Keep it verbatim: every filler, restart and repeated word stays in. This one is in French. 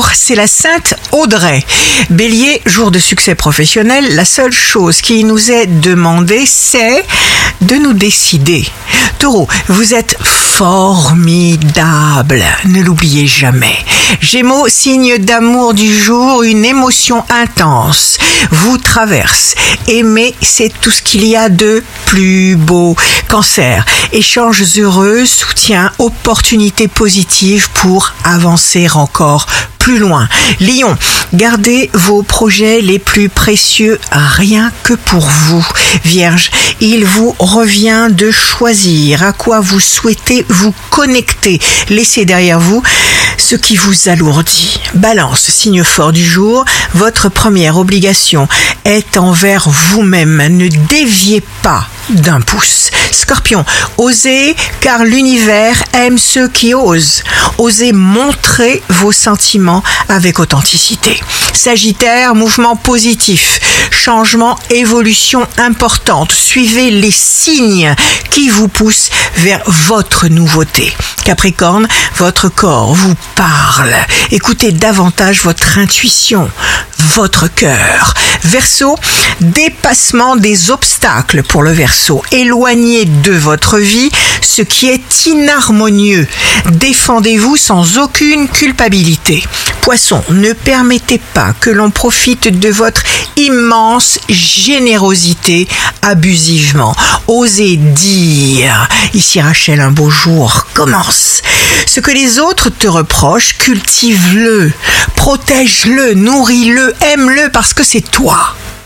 Gémeaux, c'est la Sainte Audrey. Bélier, jour de succès professionnel, la seule chose qui nous est demandée, c'est de nous décider. Taureau, vous êtes formidable, ne l'oubliez jamais. Gémeaux, signe d'amour du jour, une émotion intense vous traverse. Aimer, c'est tout ce qu'il y a de plus beau. Cancer, échanges heureux, soutien, opportunités positives pour avancer encore plus loin. Lion, gardez vos projets les plus précieux rien que pour vous. Vierge, il vous revient de choisir à quoi vous souhaitez vous connecter. Laissez derrière vous ce qui vous alourdit. Balance, signe fort du jour, votre première obligation est envers vous-même. Ne déviez pas d'un pouce. Scorpion, osez car l'univers aime ceux qui osent. Osez montrer vos sentiments avec authenticité. Sagittaire, mouvement positif, changement, évolution importante. Suivez les signes qui vous poussent vers votre nouveauté. Capricorne, votre corps vous parle. Écoutez davantage votre intuition, votre cœur. Verseau, dépassement des obstacles pour le Verseau. Éloignez de votre vie ce qui est inharmonieux. Défendez-vous sans aucune culpabilité. Poisson, ne permettez pas que l'on profite de votre immense générosité abusivement. Osez dire, ici Rachel, un beau jour commence. Ce que les autres te reprochent, cultive-le, protège-le, nourris-le, aime-le parce que c'est toi.